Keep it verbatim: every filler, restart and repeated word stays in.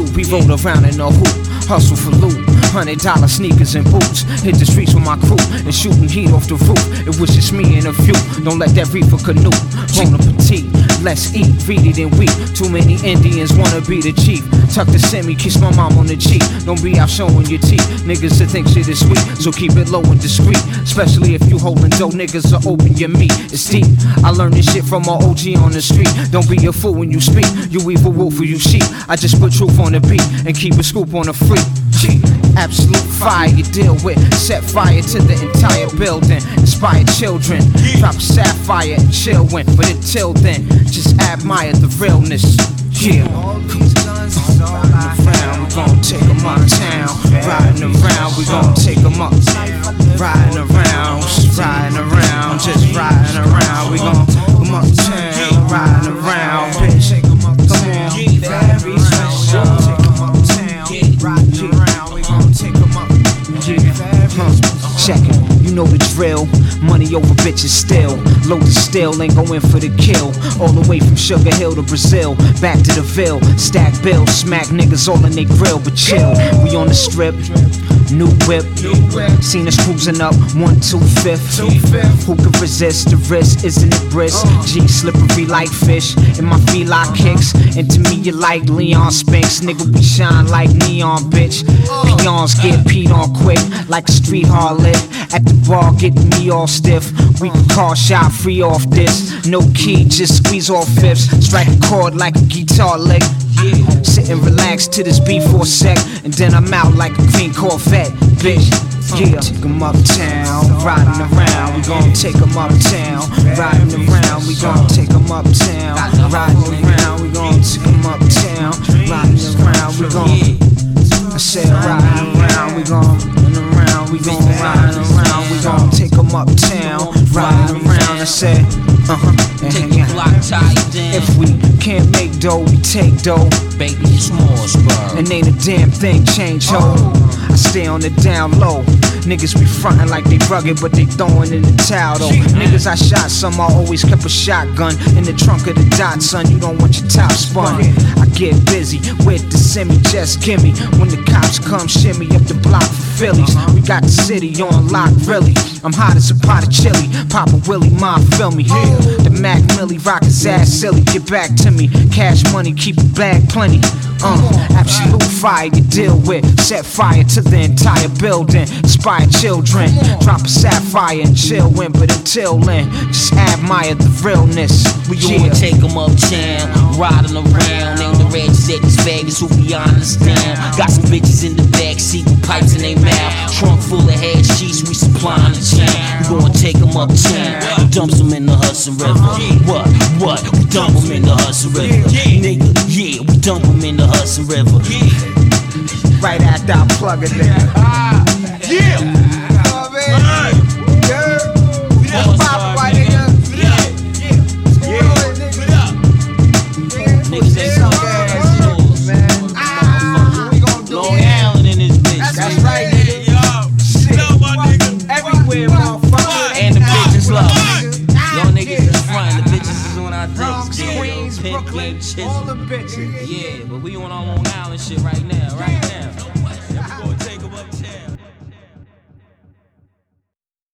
do. We roll around in a hoop, hustle for loot. Hundred dollar sneakers and boots. Hit the streets with my crew and shooting heat off the roof. It was just me and a few. Don't let that reefer canoe. Bon appetit, let's eat. Read it and weep. Too many Indians wanna be the chief. Tuck the semi, kiss my mom on the cheek. Don't be out showing your teeth. Niggas that think shit is sweet, so keep it low and discreet. Especially if you holding dough, niggas will open your meat. It's deep. I learned this shit from my O G on the street. Don't be a fool when you speak. You evil wolf or you sheep. I just put truth on the beat and keep a scoop on the free. G. Absolute fire you deal with. Set fire to the entire building. Inspire children. Drop a sapphire and chill when. But until then, just admire the realness. Yeah. Riding around, we gon' take 'em uptown. Riding around, we gon' take 'em up. Riding around, just riding around, just riding around. We gon' take 'em uptown. Riding around, bitch. Come on, very special. Riding around, we gon' take 'em up. Yeah, check it. You know the drill. Money over bitches still. Loaded still, ain't going for the kill. All the way from Sugar Hill to Brazil. Back to the Ville. Stack bills, smack niggas all in they grill. But chill, we on the strip. New whip. Seen us cruising up one two fifth. Who can resist the risk? Isn't it brisk? G slippery like fish. In my feli kicks. And to me you like Leon Spinks. Nigga we shine like neon bitch. Peons get peed on quick. Like a street harlot. At the bar getting me all stiff. We can call shot free off this. No key, just squeeze off fifths. Strike a chord like a guitar lick. Sit and relax to this beat for a sec. And then I'm out like a green Corvette, bitch. Yeah, take 'em uptown, riding around, we gon' take 'em uptown. Riding around, we gon' take 'em uptown. Riding around, we gon' take 'em uptown. Riding around, we gon' I said riding around, we gon' run around, we gon' ride around, we gon' take 'em uptown. Riding around, I said, uh-huh. Take your block tight down. If we can't make dough, we take dough. Baby, it's more spur. And ain't a damn thing change, ho. I stay on the down low. Niggas be frontin' like they rugged, but they throwin' in the towel though. Niggas I shot some, I always kept a shotgun in the trunk of the dot, son. You don't want your top spun. I get busy with the semi, just gimme. When the cops come, shimmy up the block for Phillies. We got the city on lock, really. I'm hot as a pot of chili. Papa Willie, mom, feel me. The Mac Millie rock his ass silly. Get back to me. Cash money, keep a bag plenty. Uh, absolute fire you deal with. Set fire to the entire building. Inspire children. Drop a sapphire and chill win. But until then, just admire the realness. We yeah. Gonna take 'em uptown, riding around. Ain't the Regis at these Vegas who be understand. Got some bitches in the backseat with pipes in their mouth. Trunk full of head sheets, we supplying the chain. We gonna take 'em uptown, we dump 'em in the Hudson River. What, what, we dump 'em in the Hudson River. Nigga, yeah, we dump 'em in the Hudson River. Right after I plug it in. Ah, yeah. You know what I mean? Yeah. We just pop right here. Yeah. Yeah. Niggas ain't some ass yours, man. Ah, we gon' do Long it. Island in this bitch. That's right, nigga. Shit. Everywhere, motherfucker. And the bitches love. Y'all niggas is frontin', the bitches is on our Bronx, dicks. Queens, Brooklyn, all the bitches. Yeah, but we on our Long Island shit right now, right now.